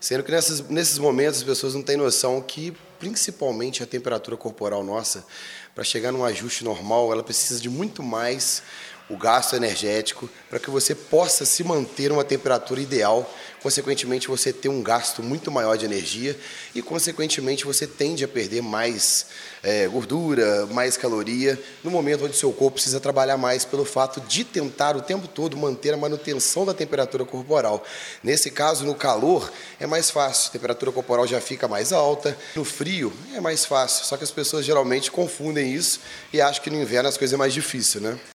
Sendo que nesses momentos as pessoas não têm noção que, principalmente a temperatura corporal nossa, para chegar num ajuste normal, ela precisa de muito mais o gasto energético para que você possa se manter uma temperatura ideal. Consequentemente, você ter um gasto muito maior de energia e, consequentemente, você tende a perder mais gordura, mais caloria, no momento onde o seu corpo precisa trabalhar mais pelo fato de tentar o tempo todo manter a manutenção da temperatura corporal. Nesse caso, no calor, é mais fácil, a temperatura corporal já fica mais alta. No frio, é mais fácil, só que as pessoas geralmente confundem isso e acham que no inverno as coisas é mais difícil, né?